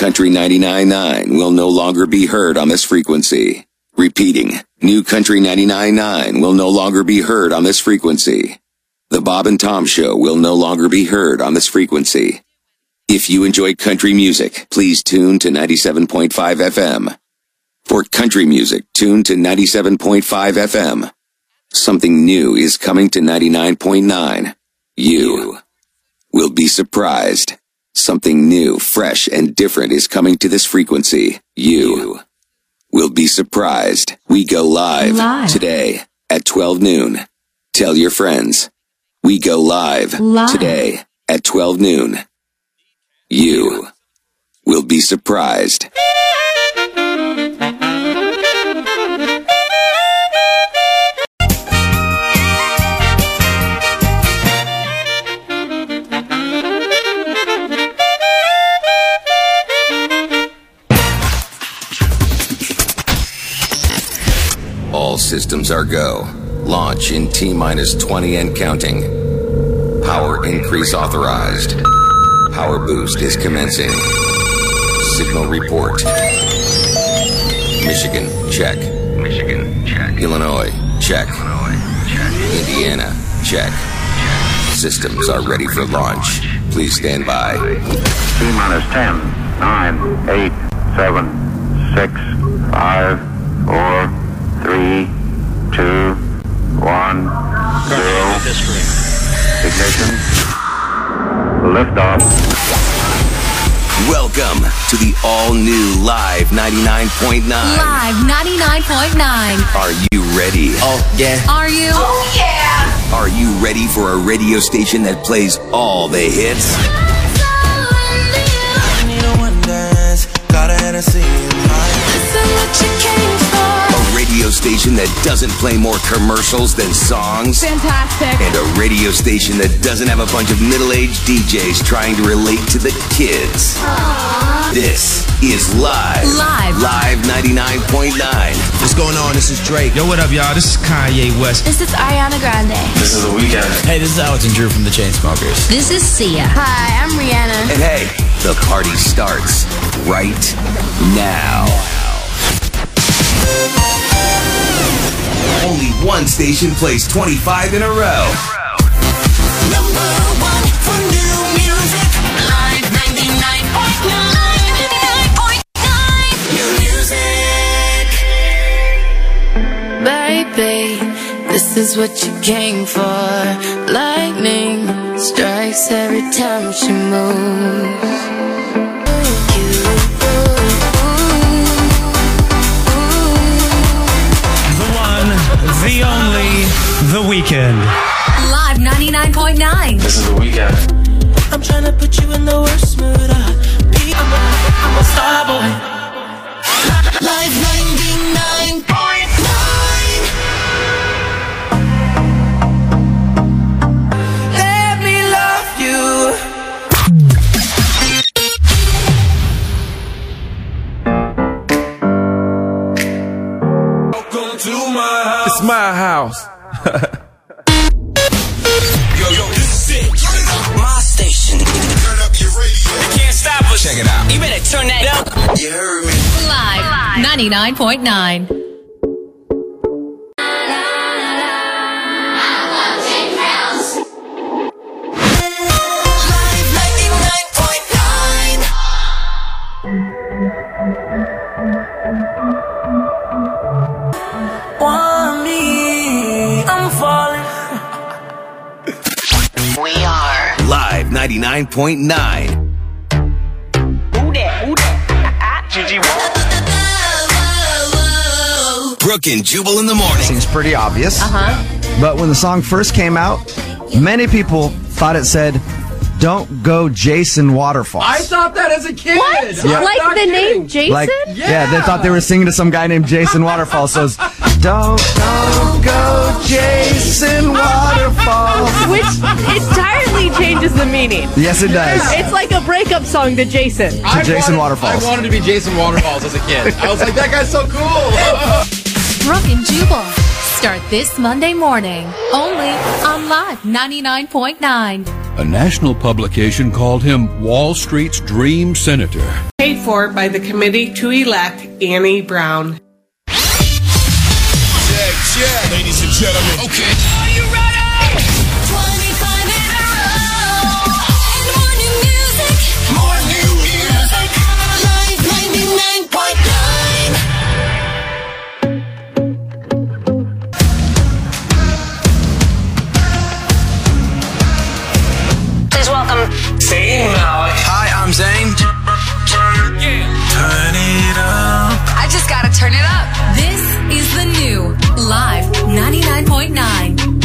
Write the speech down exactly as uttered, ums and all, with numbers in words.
Country ninety-nine point nine will no longer be heard on this frequency. Repeating, New Country ninety-nine point nine will no longer be heard on this frequency. The Bob and Tom Show will no longer be heard on this frequency. If you enjoy country music, please tune to ninety-seven point five F M. For country music, tune to ninety-seven point five F M. Something new is coming to ninety-nine point nine. You will be surprised. Something new, fresh, and different is coming to this frequency. You will be surprised. We go live, live. today at twelve noon. Tell your friends. We go live, live. today at twelve noon. You will be surprised. All systems are go. Launch in T-minus twenty and counting. Power increase authorized. Power boost is commencing. Signal report. Michigan, check. Michigan, check. Illinois, check. Illinois, check. Indiana, check. Systems are ready for launch. Please stand by. T-minus ten, nine, eight, seven, six, five, four, three, two, one, zero. Ignition. Liftoff. Welcome to the all-new Live ninety-nine point nine. Live ninety-nine point nine. Are you ready? Oh, yeah. Are you? Oh, yeah. Are you ready for a radio station that plays all the hits? I need a one dance. Got a Hennessy in mind. Listen what you came for. A radio station that doesn't play more commercials than songs. Fantastic. And a radio station that doesn't have a bunch of middle-aged D Js trying to relate to the kids. Aww. This is Live. Live. Live ninety-nine point nine. What's going on? This is Drake. Yo, what up, y'all? This is Kanye West. This is Ariana Grande. This is The Weeknd. Hey, this is Alex and Drew from the Chainsmokers. This is Sia. Hi, I'm Rihanna. And hey, the party starts right now. Only one station plays twenty-five in a row. Number one for new music. Live ninety-nine point nine. ninety-nine point nine. New music. Baby, this is what you came for. Lightning strikes every time she moves. The only The Weeknd. Live ninety-nine point nine. This is The Weeknd. I'm trying to put you in the worst mood. Uh, I'm, a, I'm a star boy. Live ninety-nine point nine. Let me love you. Welcome to my house. It's my house. Yo, yo, this is it. My station. Turn up your radio. You can't stop us. Check it out. You better turn that up. You heard me. Live ninety-nine point nine. Live ninety-nine point nine. Want me? I'm falling. We are Live ninety-nine point nine. Who that? Who that? Gigi Brooke and Jubal in the morning. Seems pretty obvious. Uh-huh. But when the song first came out, many people thought it said, "Don't go Jason Waterfalls." I thought that as a kid. What? Yeah. Like Not the kidding. name Jason? Like, Yeah. yeah, they thought they were singing to some guy named Jason Waterfalls. So it's, don't, don't go Jason Waterfalls. Which entirely changes the meaning. Yes, it does. It's like a breakup song to Jason. To I Jason wanted, Waterfalls. I wanted to be Jason Waterfalls as a kid. I was like, that guy's so cool. Brooke and Jubal. Start this Monday morning. Only on Live ninety-nine point nine. A national publication called him Wall Street's dream senator. Hey, for by the committee to elect Annie Brown. Check, check. Ladies and gentlemen. Okay. Are you ready? twenty-five in a row. And more new music. More new music. Live ninety-nine point nine. Please welcome Zayn Malik. Hi, I'm Zayn. Turn it up. I just gotta turn it up. This is the new Live ninety-nine point nine.